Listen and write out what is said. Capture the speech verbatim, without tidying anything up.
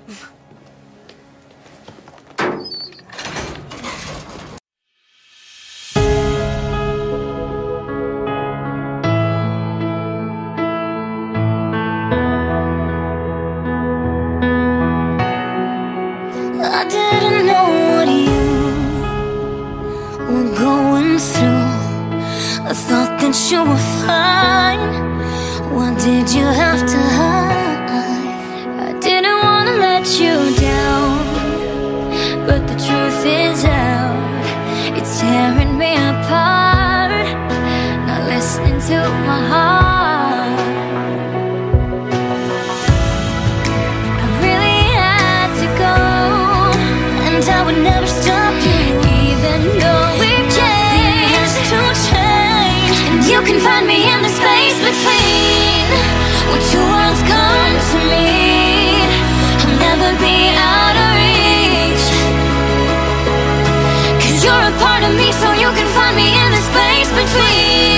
I didn't know what you were going through. I thought that you were fine. Why did you have to hide? I didn't want to let you down, but the truth is out. It's tearing me apart, not listening to my heart. I really had to go, and I would never stop you, even though we changed to change. And you can find me in the space between where two worlds come to meet. I'll never be out of reach, 'cause you're a part of me, so you can find me in the space between.